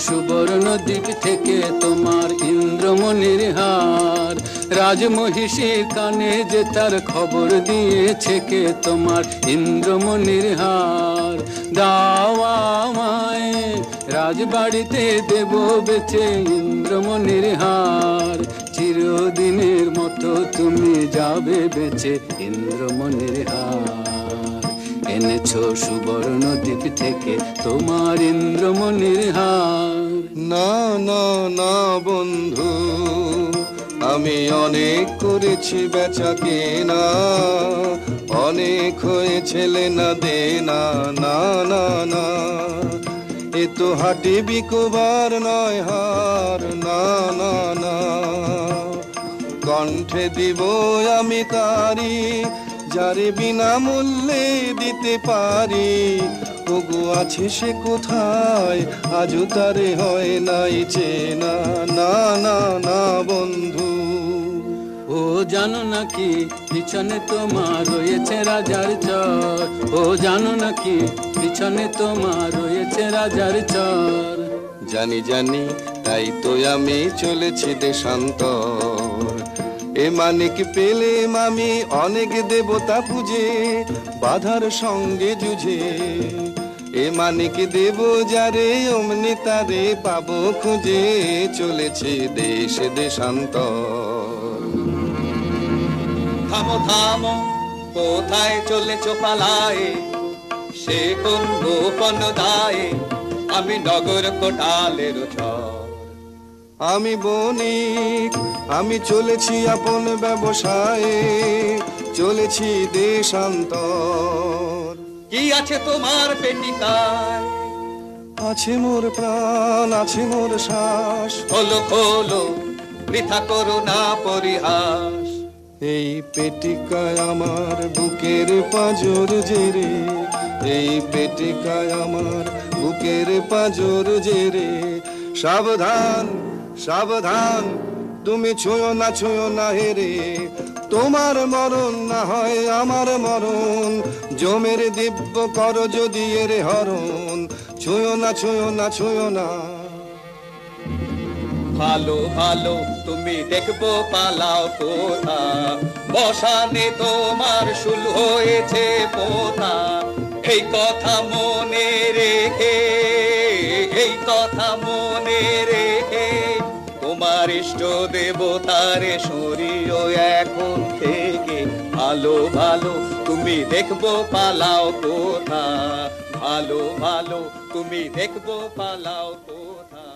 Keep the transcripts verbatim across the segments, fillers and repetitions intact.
সুবর্ণ দ্বীপ থেকে তোমার ইন্দ্রমণির হার, রাজমহিষীর কানে যে তার খবর দিয়েছে কে তোমার ইন্দ্রমণির হার। দাও আমায় রাজবাড়িতে দেব বেচে ইন্দ্রমণির হার, চিরদিনের মতো তুমি যাবে বেচে ইন্দ্রমণির হার। এনেছো সুবর্ণ দ্বীপ থেকে তোমার ইন্দ্রমণির হার। না না না বন্ধু, আমি অনেক করেছি বেচা কেনা, অনেক হয়েছে লেনা দেনা। না না না, এ তো হাটে বিকোবার নয় হার। না না না, কণ্ঠে দিব আমি তারি, যারে বিনা মূল্যে দিতে পারি। ওগো আছে সে কোথায়, আজও তারে হয় নাই চেনা। না না না বন্ধু। ও জানো নাকি পিছনে তোমার রয়েছে রাজার চর, ও জানো নাকি পিছনে তোমার রয়েছে রাজার চর। জানি জানি, তাই তো আমি চলেছি দেশান্তর। এ মানিক পেলে আমি অনেক দেবতা পুজে, বাধার সঙ্গে যুঝে। এ মানিক দেব যারে অমনি তারে পাবো খুঁজে, চলেছি দেশ দেশান্তর। থামো থামো, কোথায় চলেছ পালায়ে, সে কোন গোপন দায়ে, আমি নগর কোটালের ঝড়। আমি বণিক, আমি চলেছি আপন ব্যবসায়ে, চলেছি দেশান্তর। কি আছে তোমার পেটিকায়? আছে মোর প্রাণ, আছে মোর শ্বাস। খোলো খোলো, বৃথা করো না পরিহাস। এই পেটিকায় আমার বুকের পাঁজর জেরে, এই পেটিকায় আমার বুকের পাঁজর জেরে। সাবধান সাবধান, তুমি ছুঁয়ো না ছুঁয়ো না হেরে, তোমার মরণ না হয় আমার মরণ। জমের দিব্য কর যদি এর হরণ, ছুঁয়ো না ছুঁয়ো না ছুঁয়ো না। ভালো ভালো, তুমি দেখবো পালাও কোথা, বসানে তোমার শুল হয়েছে পোতা। এই কথা মনে রেখে, এই কথা মনে রেখে, তোমার ইষ্ট দেবতারে সরিও এখন থেকে। ভালো ভালো, তুমি দেখবো পালাও কোথা, ভালো ভালো, তুমি দেখবো পালাও কোথা।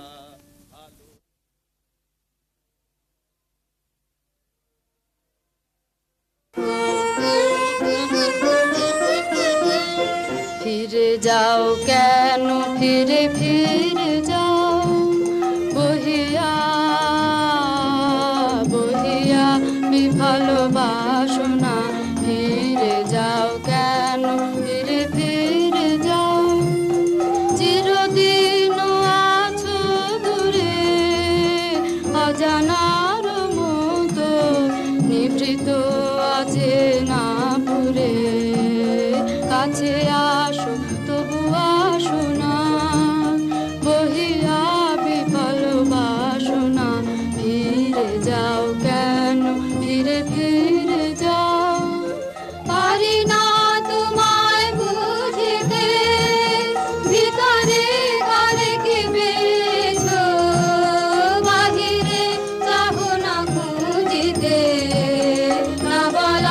ফিরে যাও কেন, ফিরে ফিরে যাও, বহিয়া বহিয়া বিফল বাসনা। ফিরে যাও কেন, ফিরে ফিরে যাও, চিরদিন আছো দূরে, অজানার মতো নিভৃত আছে না পুরে। কাছে আসো তবু আসো না, বহিয়া বিফল বাসনা। ফিরে যাও কেন, ফিরে ফিরে যাও, পারি না তোমায় বুঝিতে, ভিতরে ঘরে কি পেয়েছো, বাহিরে চাহো না খুঁজিতে। না বলা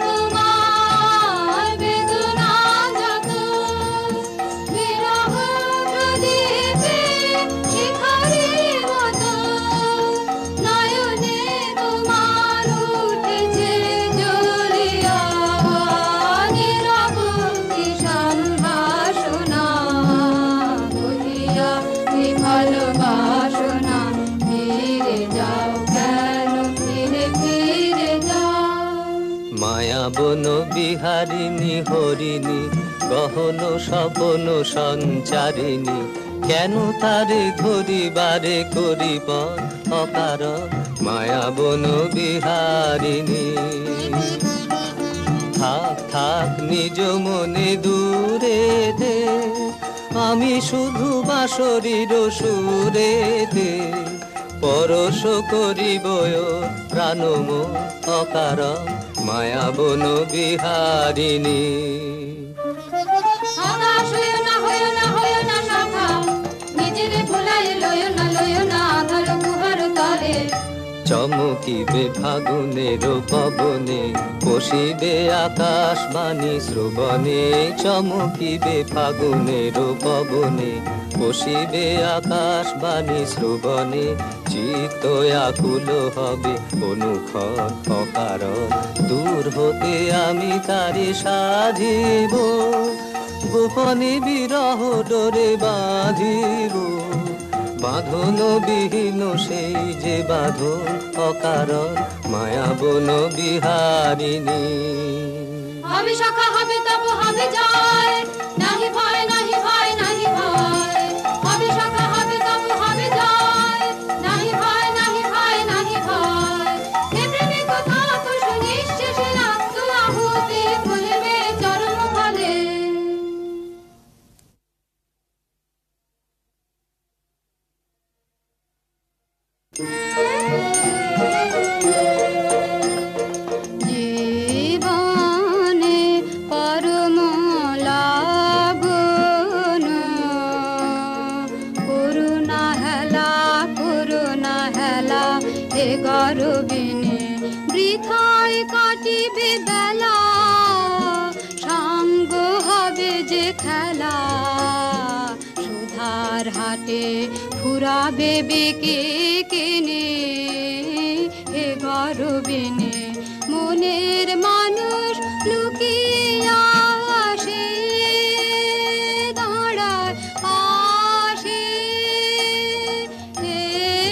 বন বিহারিণী হরিণী, গহন স্বপন সঞ্চারিণী। কেন তারে ধরিবারে করিব অকারণ, মায়া বন বিহারিণী। থাক থাক নিজ মনে দূরে দে, আমি শুধু বাঁশরীর সুরেতে পরশ করিব প্রাণম অকারণ মায়া বন বিহারিণী। চমকিবে ফাগুনের পবনে পশিবে আকাশবাণী শ্রবণে, চমকিবে ফাগুনের পবনে পশিবে আকাশবাণী শ্রবণে, চিত্ত আকুল হবে অনুক্ষণ অকারণ দূর হতে আমি তারে সাধিব, গোপনে বিরহ ডোরে বাঁধিব, বাঁধন বিহীন সেই যে বাঁধন অকারণ মায়া বন বিহারিণী। হবে সখা হবে তব হবে জয়, নাহি ভয় নাহি ভয় নাহি ভয়, হবে সখা হবে তব হবে জয়, নাহি ভয় নাহি ভয় নাহি ভয়। হে প্রেমে কথা কুশ নিঃশেষে আত্ম আহুতি ফুলবে চরম ফলে। জীবনে পরম লাগন করুণা হেলা করুণা হেলা হে গরবিনী বৃথায় কাটিবে বেলা, সাঙ্গ হবে যে খেলা সুধার হাটে ফুরাবে বেকে কেনে, হে গরবিনী মনের মানুষ লুকিয়া আসে দাঁড়ায় পাশে, হে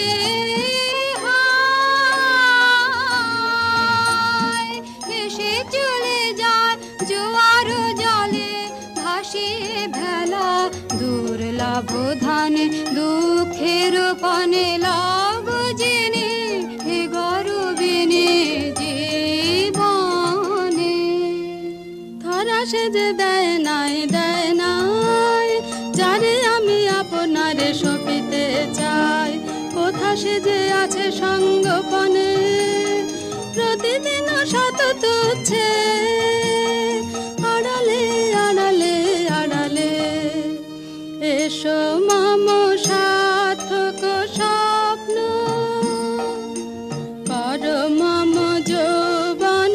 হায় ভেসে চলে যায় জোয়ার জলে ভাসিয়ে ভেলা, দুর্লভ ধানে দুঃখের পানে লাভ জেনে, হে গরবিনী জীবনে ধরা সে যে দেয় নাই দেয় নাই, যারে আমি আপনারে সপিতে চাই, কোথা সে যে আছে সঙ্গপনে প্রতিদিন শত তুচ্ছে আড়ালে আড়ালে আড়ালে। এসো মম সার্থক স্বপ্ন কর মম যৌবন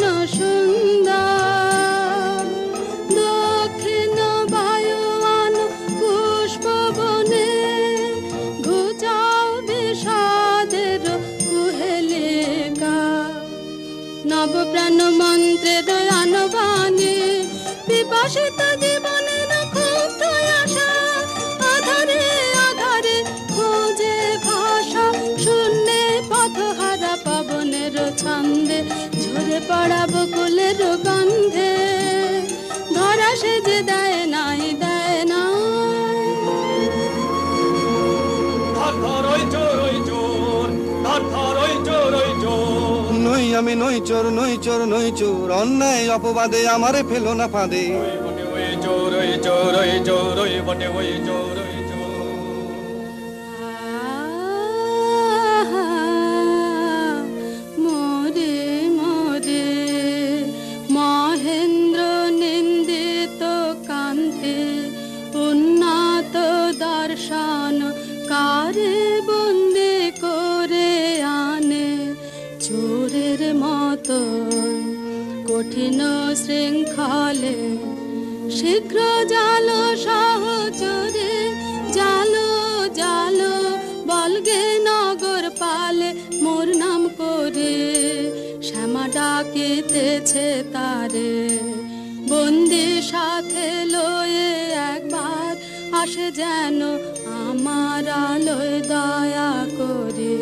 সুন্দর, দক্ষিণ বায়ুয়ান পুষ্প বনে ঘুচাও বিষাদের কুহেলিকা, নব প্রাণ মন্ত্রের আনবানে বিপাশিত জীবনের ক্ষুব্ধ আশা, আধারে আধারে খোঁজে ভাষা শূন্যে পথহারা পবনের ছন্দে, ঝরে পড়া বকুলের গন্ধে ধরা সে যে দেয় নাই দেয় নাই। নই আমি নই চোর নই চোর নই চোর, অন্যায় অপবাদে আমারে ফেলো না ফাঁদে। মোরে মোরে মহেন্দ্র নিন্দিত কান্তে উন্নত দর্শন কারে বন্দী করে আনে, চোরের মতো কঠিন শৃঙ্খলে শীঘ্র জালো সহচরে, জালো জালো বলগে নগর পালে মোর নাম করে, শ্যামা ডাকিতেছে তারে বন্দি সাথে লয়ে একবার আসে যেন আমার আলোয় দয়া করে।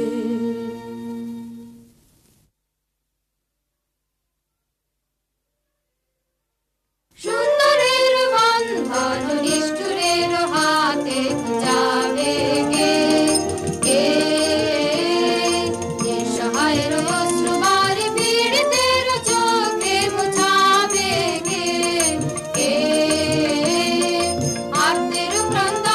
সুন্দরের বন্ধন নিষ্ঠুরের হাতে যাবে গে, কে সহায়ের অশ্রুবার পীড়িতের চোখে মুছাবে গে, কে আর্তের ক্রন্দন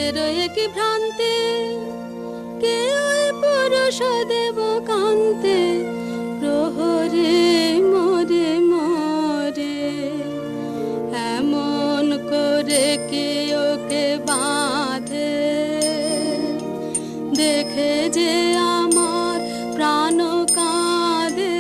কিসের কি ভ্রান্তি, কে ওই পুরুষ দেব কান্তে প্রহরে মরে মরে, এমন করে কে ওকে বাঁধে, দেখে যে আমার প্রাণ কাঁদে।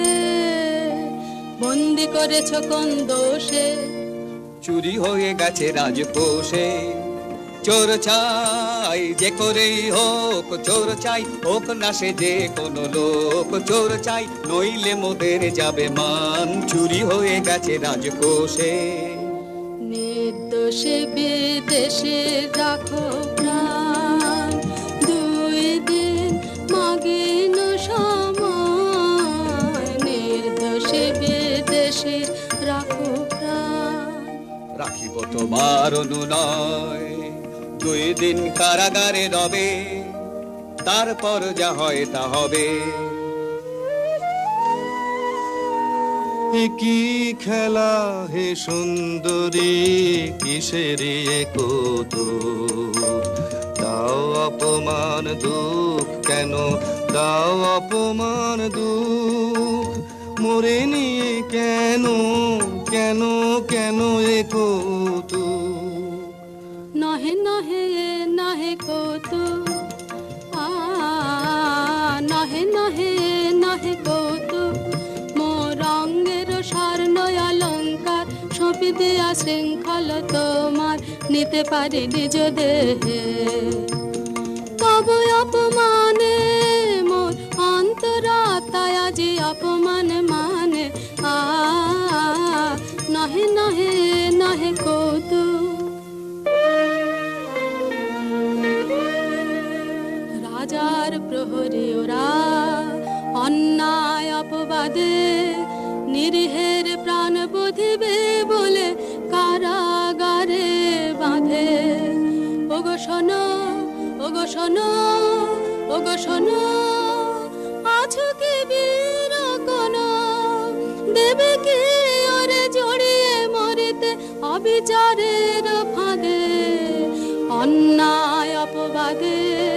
বন্দি করেছ কোন দোষে, চুরি হয়ে গেছে রাজকোষে। চোর চাই যে করেই হোক, চোর চাই হোক না সে যে কোনো লোক, চোর চাই নইলে মোদের যাবে মান, চুরি হয়ে গেছে রাজকোষে। নির্দোষে বিদেশে রাখো প্রাণ, দুই দিন মাগিন সময়, নির্দোষে বিদেশে রাখো প্রাণ। রাখিব তোমার অনুনয়, দুই দিন কারাগারে রবে, তারপর যা হয় তা হবে। কি খেলা হে সুন্দরী, কিসের কৌতুক, দাও অপমান দুঃখ কেন, দাও অপমান দুঃখ, মরে নিয়ে কেন কেন কেন এ কৌতুক। নহে নহে নহে কৌতুক, আ নহে নহে নহে কৌতুক, মোর অঙ্গের স্বর্ণ অলঙ্কার সঁপি দিয়া শৃঙ্খল তোমার নিতে পারি নিজ দেহে। তবু অপমানে মোর অন্তরাত্মায় আজি অপমান মানে, আ নহে নহে নহে কৌতুক। রাজার প্রহরী ওরা অন্যায় অপবাদে, নিরীহের প্রাণ বুঝিবে বলে কারাগারে বাঁধে। ওগো শোনো ওগো শোনো ওগো শোনো, আছো কি বীর কোন, দেবে কি ওরে জড়িয়ে মরিতে অবিচারের ফাঁদে, অন্যায় অপবাদে।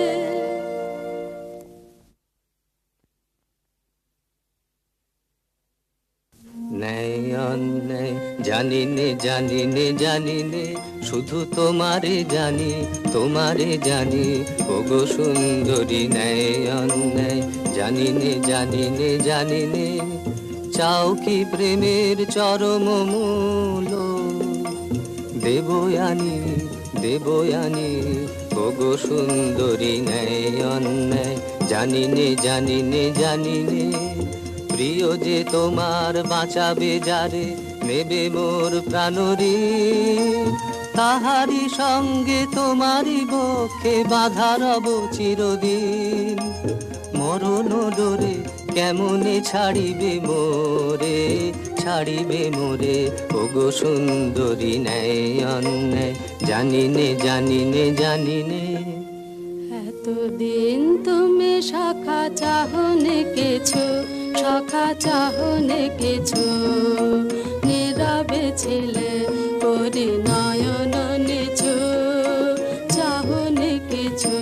ন্যায় অন্যায় জানি নে জানি নে জানি নে, শুধু তোমারে জানি তোমারে জানি, ওগো সুন্দরী ন্যায় অন্যায় জানি নে জানি নে জানি নে। চাও কি প্রেমের চরম মূল, দেবয়ানি দেবয়ানি, ওগো সুন্দরী ন্যায় অন্যায় জানি নে জানি নে জানি নে। প্রিয় যে তোমার বাঁচাবে যারে, নেবে মোর প্রাণরি, তাহারি সঙ্গে তোমারই বক্ষে বাঁধা রব চিরদিন। মরণ ডোরে কেমনে ছাড়িবে মোরে, ছাড়িবে মোরে, ওগো সুন্দরী ন্যায় অন্যায় জানি নে জানি নে জানি নে। এতদিন তুমি শাখা চাহনে কেছো, শাখা চাহনে কেছো, নীরবে ছিলে করি নয়ন নেছো, চাহনে কেছো।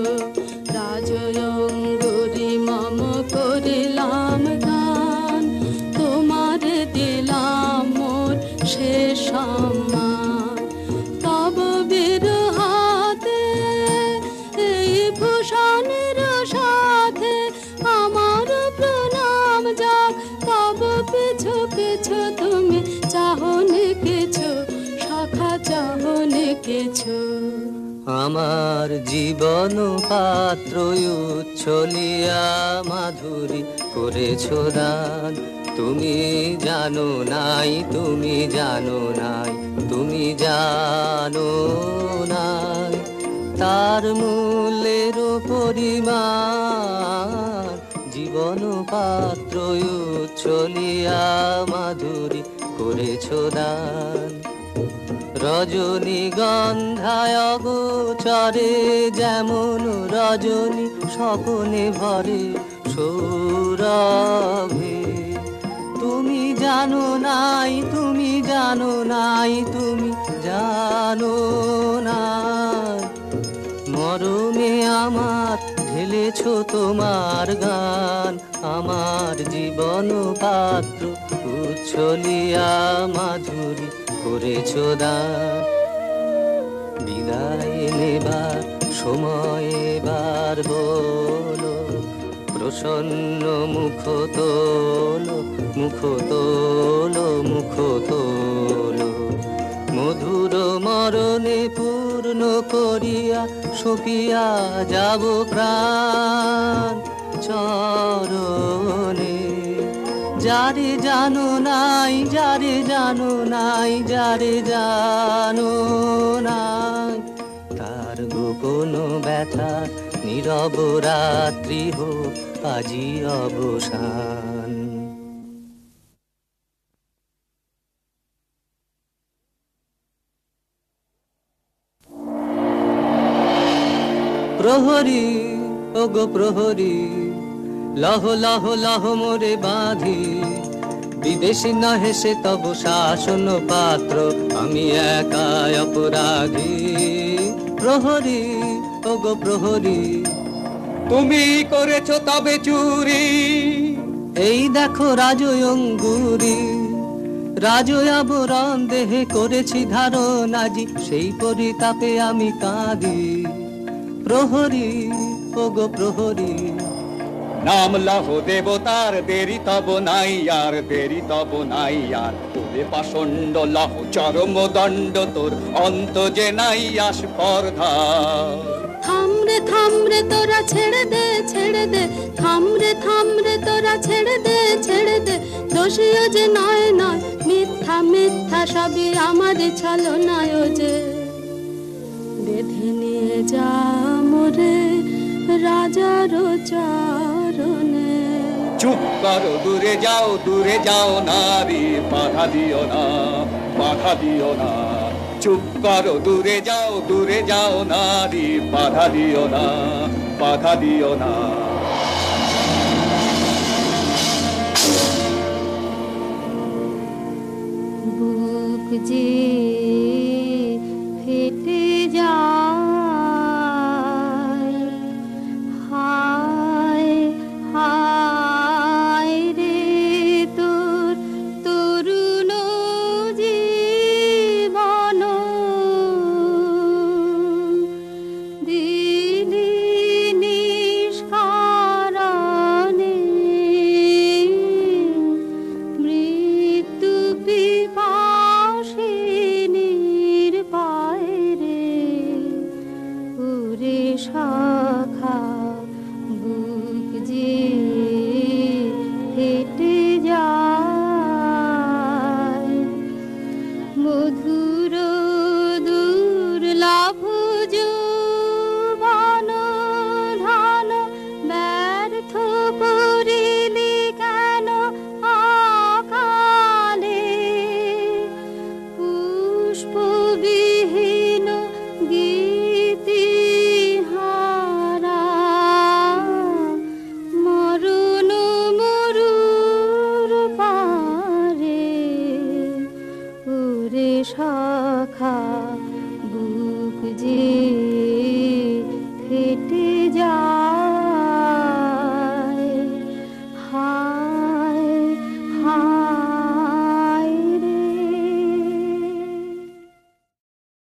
রাজয়ঙ্গুরি মম করিলাম গান, তোমারে দিলাম মোর শেষ সম্মান। তব বিরহাতে এই ভূষণের সাথে আমার প্রণাম যাক, তব পিছু পিছু তুমি চাহনে কেছো, শাখা চাহনে কেছো। আমার জীবন পাত্র উচ্ছলিয়া মাধুরী করেছ দান, তুমি জানো নাই তুমি জানো নাই তুমি জানো নাই, তার মূল্যের পরিমাণ জীবন পাত্র উচ্ছলিয়া মাধুরী করেছ দান। রজনীগন্ধায় গোচরে যেমন রজনী স্বপনে ভরে সৌরভে, তুমি জানো নাই তুমি জানো নাই তুমি জানো নাই। আমার ঢেলেছ তোমার গান, আমার জীবন পাত্র উচ্ছলিয়া মাধুরী করেছ দান। বিদায় নেবার সময় এবার বলো, প্রসন্ন মুখ তোলো, মুখ তোলো, মুখ তোলো। মধুর মরণে পূর্ণ করিয়া সপিয়া যাব প্রাণ চরণে। যারে জানো নাই, যারে জানো নাই, যারে জানো নাই, তার গোপন ব্যথা নীরব রাত্রি হোক আজি অবসান। প্রহরী ওগো প্রহরী, লহ লহ লহ মোরে বাঁধি, বিদেশি নহে সে তব শাসন পাত্র, আমি একা অপরাধী। প্রহরী ওগো প্রহরী, তুমি করেছো তবে চুরি, এই দেখো রাজয়ঙ্গুরি, রাজয়াবরণ দেহে করেছি ধারণ আজি, সেই পরিতাপে আমি কাঁদি। প্রহরী ওগো প্রহরী, নাম লহ দেবতার, দেরি তব নাই আর, দেরি তব নাই আর। তোরে পাষণ্ড লহ চরম দণ্ড, তোর অন্ত যে নাই আস্পর্ধা। থামরে থামরে তোরা ছেড়ে দে, ছেড়ে দে, থামরে থামরে তোরা ছেড়ে দে, ছেড়ে দে। দোষীও যে নয় নয়, মিথ্যা মিথ্যা সবই আমারই ছলনায় যে। বেঁধে নিয়ে যা মোরে রাজার চরণে। চুপ করো, দূরে যাও, দূরে যাও নারী, বাধা দিও না, বাধা দিও না। চুপ করো, দূরে যাও, দূরে যাও নারী, বাধা দিও না, বাধা দিও না। বুক যে ফেটে যায়, হায় হায় রে তোর তরুণ জীবন, দিলি নিষ্কারণে মৃত্যু পিপাসিনীর পায়রে। ওরে শাখা বুক যে হেঁটে যায়, মধুর দুর্লভ যৌবন ধন ব্যর্থ করিলি কেন অকালে। পুষ্পবিহীন গীতিহারা মরণ মরুর পারে। ওরে শাখা